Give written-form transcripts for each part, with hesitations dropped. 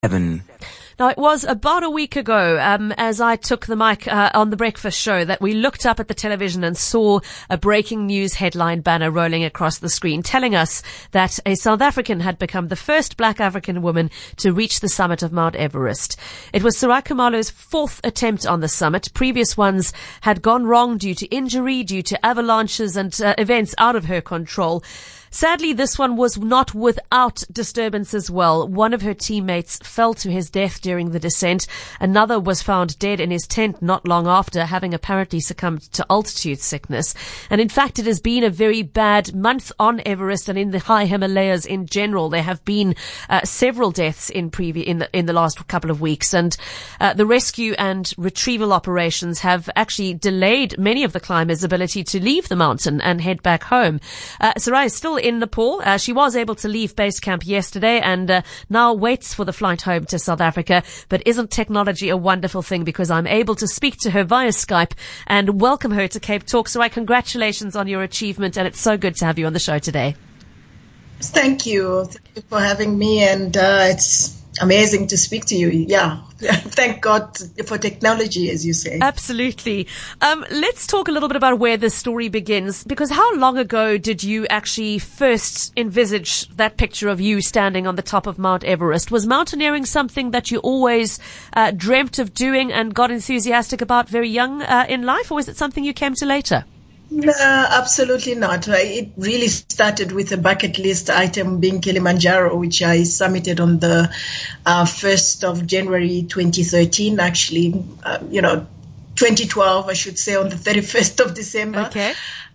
7. Now, it was about a week ago, as I took the mic on the breakfast show, that we looked up at the television and saw a breaking news headline banner rolling across the screen telling us that a South African had become the first black African woman to reach the summit of Mount Everest. It was Sarai Khumalo's fourth attempt on the summit. Previous ones had gone wrong due to injury, due to avalanches and events out of her control. Sadly, this one was not without disturbance as well. One of her teammates fell to his death during the descent. Another was found dead in his tent not long after, having apparently succumbed to altitude sickness. And in fact, it has been a very bad month on Everest and in the high Himalayas in general. There have been several deaths in the last couple of weeks, and the rescue and retrieval operations have actually delayed many of the climbers' ability to leave the mountain and head back home. Sarai is still in Nepal. She was able to leave base camp yesterday and now waits for the flight home to South Africa. But isn't technology a wonderful thing? Because I'm able to speak to her via Skype and welcome her to Cape Talk. Sarai, congratulations on your achievement, and it's so good to have you on the show today. Thank you. Thank you for having me, and it's amazing to speak to you. Yeah. Thank God for technology, as you say. Absolutely. Let's talk a little bit about where this story begins, because how long ago did you actually first envisage that picture of you standing on the top of Mount Everest? Was mountaineering something that you always dreamt of doing and got enthusiastic about very young in life, or was it something you came to later? No, absolutely not. It really started with a bucket list item being Kilimanjaro, which I summited on the 1st of January 2013, actually, 2012, I should say, on the 31st of December. Okay.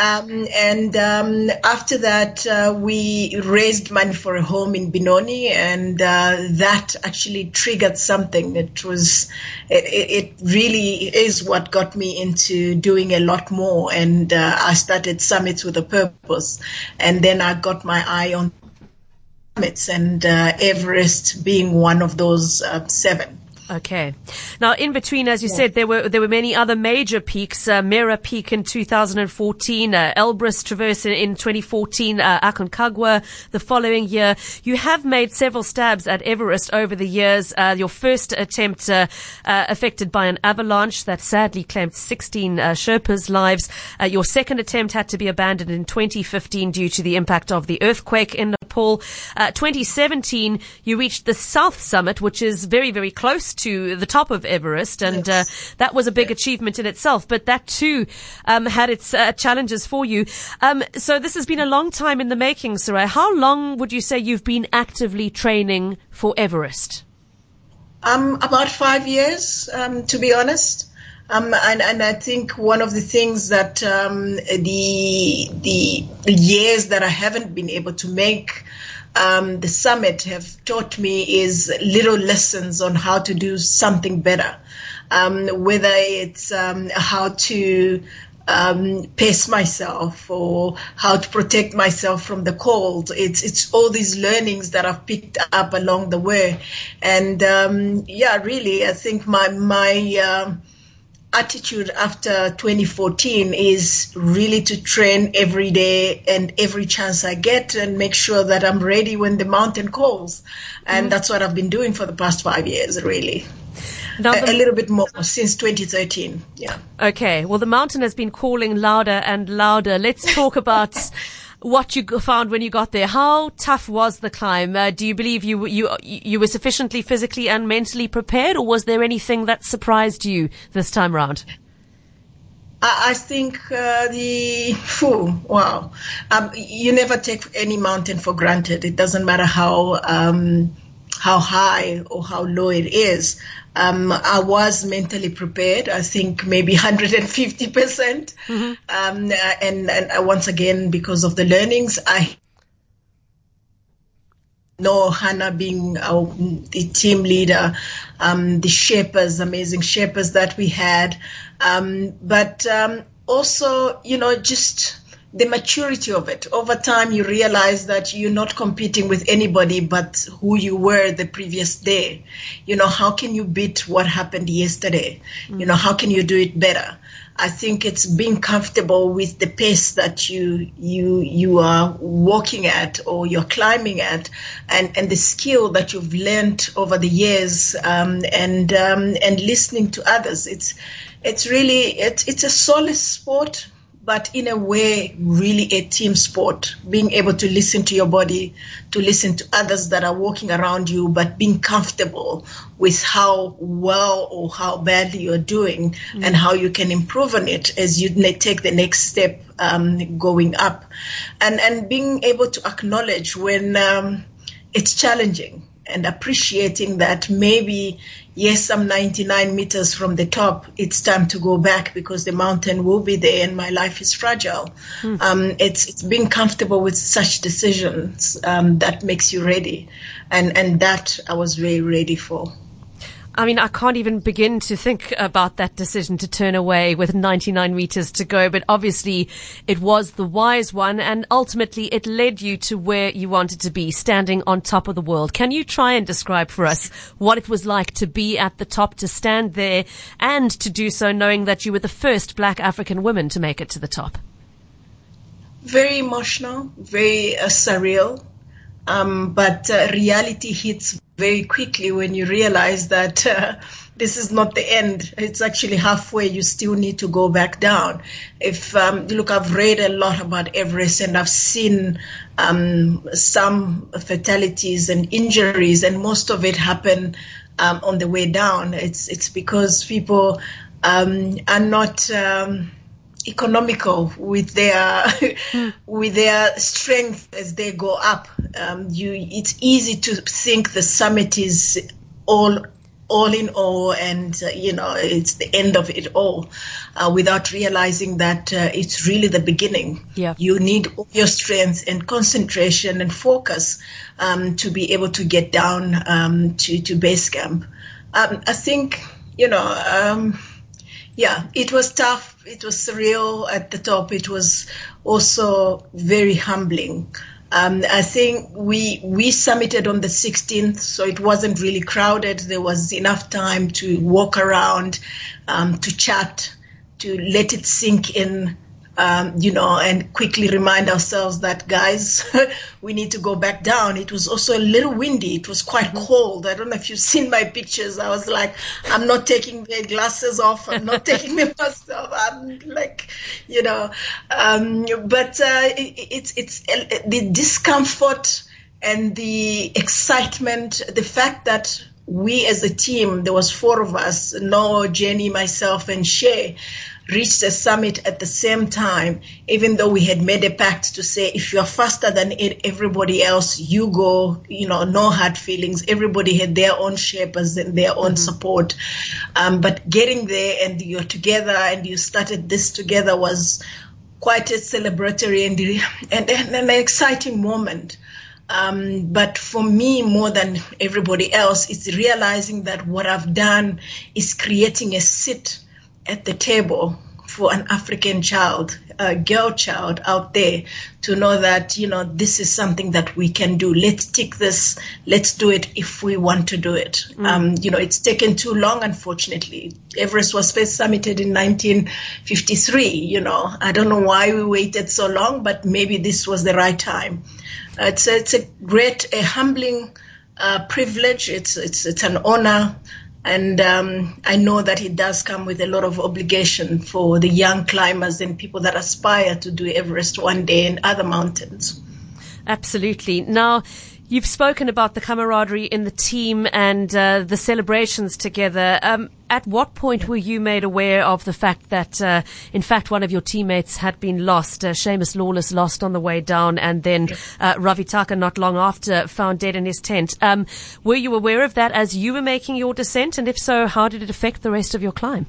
After that, we raised money for a home in Benoni, and that actually triggered something. It really is what got me into doing a lot more, and I started Summits with a Purpose, and then I got my eye on summits, and Everest being one of those 7. Okay. Now, in between, as you said, there were many other major peaks. Mera Peak in 2014, Elbrus Traverse in 2014, Aconcagua the following year. You have made several stabs at Everest over the years. Your first attempt affected by an avalanche that sadly claimed 16 Sherpas' lives. Your second attempt had to be abandoned in 2015 due to the impact of the earthquake in Nepal. 2017, you reached the South Summit, which is very, very close to the top of Everest, and that was a big achievement in itself, but that too had its challenges for you. So this has been a long time in the making, Sarai. How long would you say you've been actively training for Everest? About 5 years, to be honest. And I think one of the things that the years that I haven't been able to make the summit have taught me is little lessons on how to do something better, whether it's how to pace myself or how to protect myself from the cold. It's all these learnings that I've picked up along the way. And really, I think my attitude after 2014 is really to train every day and every chance I get and make sure that I'm ready when the mountain calls. And that's what I've been doing for the past 5 years, really. Now a little bit more since 2013. Yeah. Okay. Well, the mountain has been calling louder and louder. Let's talk about what you found when you got there. How tough was the climb? Do you believe you were sufficiently physically and mentally prepared, or was there anything that surprised you this time round? I think you never take any mountain for granted. It doesn't matter how high or how low it is. I was mentally prepared, I think maybe 150%. And once again, because of the learnings, I know Hannah being the team leader, the Sherpas, amazing Sherpas that we had. But also, just the maturity of it. Over time, you realize that you're not competing with anybody but who you were the previous day. How can you beat what happened yesterday? How can you do it better? I think it's being comfortable with the pace that you are walking at or you're climbing at, and the skill that you've learned over the years, and listening to others. It's really a solo sport, but in a way, really a team sport. Being able to listen to your body, to listen to others that are walking around you, but being comfortable with how well or how badly you're doing, and how you can improve on it as you take the next step going up. And being able to acknowledge when it's challenging, and appreciating that maybe, yes, I'm 99 meters from the top. It's time to go back because the mountain will be there and my life is fragile. It's being comfortable with such decisions that makes you ready. And that I was very ready for. I mean, I can't even begin to think about that decision to turn away with 99 meters to go, but obviously it was the wise one, and ultimately it led you to where you wanted to be, standing on top of the world. Can you try and describe for us what it was like to be at the top, to stand there, and to do so knowing that you were the first Black African woman to make it to the top? Very emotional, very surreal, but reality hits very quickly when you realize that this is not the end. It's actually halfway. You still need to go back down. If look, I've read a lot about Everest, and I've seen some fatalities and injuries, and most of it happen on the way down. It's because people are not economical with their with their strength as they go up. It's easy to think the summit is all in all, and it's the end of it all, without realizing that it's really the beginning. Yeah. You need all your strength and concentration and focus to be able to get down to base camp. I think it was tough. It was surreal at the top. It was also very humbling. I think we summited on the 16th, so it wasn't really crowded. There was enough time to walk around, to chat, to let it sink in, and quickly remind ourselves that, guys, we need to go back down. It was also a little windy. It was quite cold. I don't know if you've seen my pictures. I was like, I'm not taking the glasses off. I'm not taking the mask off. I'm like, but it's the discomfort and the excitement, the fact that we as a team, there was 4 of us, Noah, Jenny, myself, and Shay, reached the summit at the same time, even though we had made a pact to say, if you're faster than everybody else, you go, no hard feelings. Everybody had their own shapers and their own support. But getting there and you're together and you started this together was quite a celebratory and an exciting moment. But for me, more than everybody else, it's realizing that what I've done is creating a seat at the table for an African child, a girl child out there, to know that, this is something that we can do. Let's tick this. Let's do it if we want to do it. It's taken too long, unfortunately. Everest was first summited in 1953. I don't know why we waited so long, but maybe this was the right time. It's a humbling privilege. It's an honor. And I know that it does come with a lot of obligation for the young climbers and people that aspire to do Everest one day and other mountains. Absolutely. Now, you've spoken about the camaraderie in the team and the celebrations together. At what point were you made aware of the fact that, in fact, one of your teammates had been lost? Seamus Lawless lost on the way down, and then Ravi Taka not long after found dead in his tent. Were you aware of that as you were making your descent? And if so, how did it affect the rest of your climb?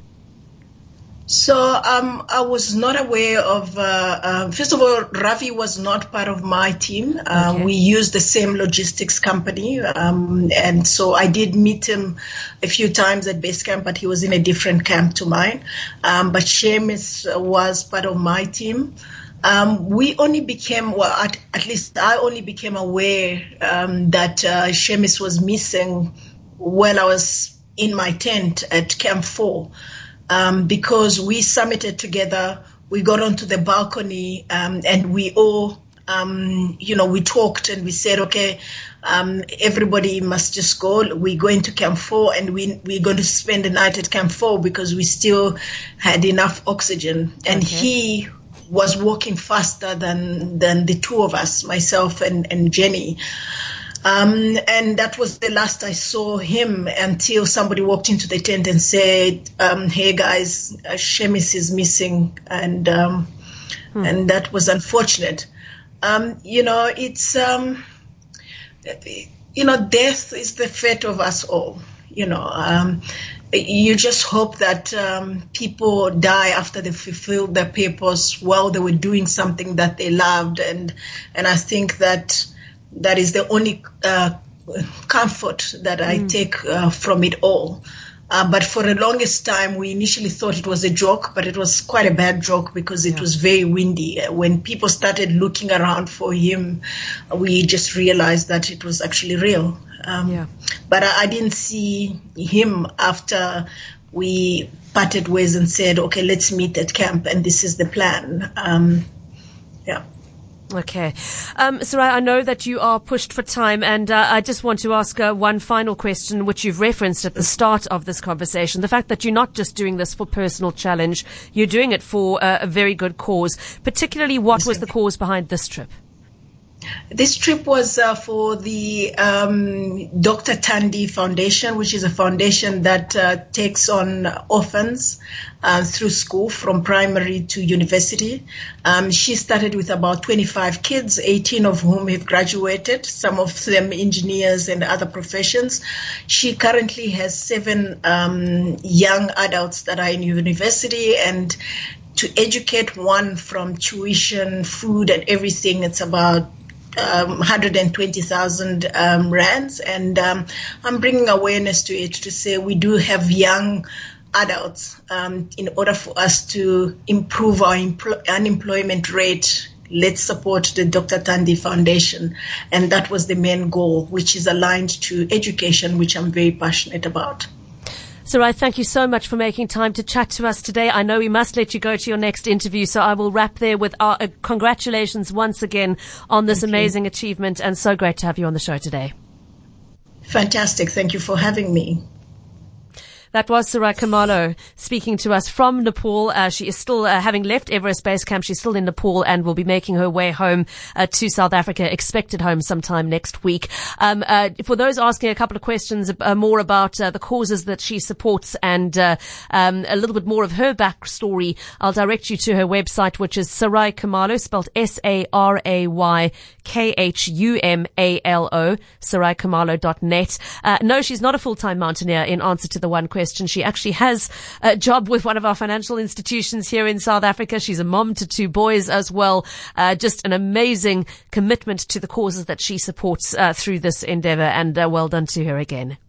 So I was not aware of, first of all, Ravi was not part of my team. Okay. We used the same logistics company. And so I did meet him a few times at base camp, but he was in a different camp to mine. But Seamus was part of my team. We only became, at least I only became aware that Seamus was missing while I was in my tent at Camp 4. because we summited together. We got onto the balcony, and we all, we talked and we said, okay, everybody must just go. We're going to Camp 4, and we're going to spend the night at Camp 4 because we still had enough oxygen. And he was walking faster than the two of us, myself and Jenny. And that was the last I saw him until somebody walked into the tent and said, hey guys, Shemis is missing. And that was unfortunate. It's, death is the fate of us all. You just hope that people die after they fulfilled their purpose while they were doing something that they loved. And I think that is the only comfort that I take from it all. But for the longest time, we initially thought it was a joke, but it was quite a bad joke because it was very windy. When people started looking around for him, we just realized that it was actually real. But I didn't see him after we parted ways and said, okay, let's meet at camp, and this is the plan. Okay. Sarai, I know that you are pushed for time, and I just want to ask one final question, which you've referenced at the start of this conversation. The fact that you're not just doing this for personal challenge, you're doing it for a very good cause. Particularly, what was the cause behind this trip? This trip was for the Dr. Tandy Foundation, which is a foundation that takes on orphans through school from primary to university. She started with about 25 kids, 18 of whom have graduated, some of them engineers and other professions. She currently has 7 young adults that are in university, and to educate one from tuition, food, and everything, it's about 120,000 rands, and I'm bringing awareness to it to say we do have young adults. In order for us to improve our unemployment rate, let's support the Dr. Tandy Foundation, and that was the main goal, which is aligned to education, which I'm very passionate about. Sarai, thank you so much for making time to chat to us today. I know we must let you go to your next interview, so I will wrap there with our congratulations once again on this amazing achievement, and so great to have you on the show today. Fantastic. Thank you for having me. That was Sarai Khumalo speaking to us from Nepal. She is still, having left Everest Base Camp, she's still in Nepal and will be making her way home to South Africa, expected home sometime next week. For those asking a couple of questions more about the causes that she supports and a little bit more of her backstory, I'll direct you to her website, which is Sarai Khumalo, spelled SarayKhumalo, saraykhumalo.net. No, she's not a full-time mountaineer, in answer to the one question. She actually has a job with one of our financial institutions here in South Africa. She's a mom to 2 boys as well. Just an amazing commitment to the causes that she supports through this endeavor, and well done to her again.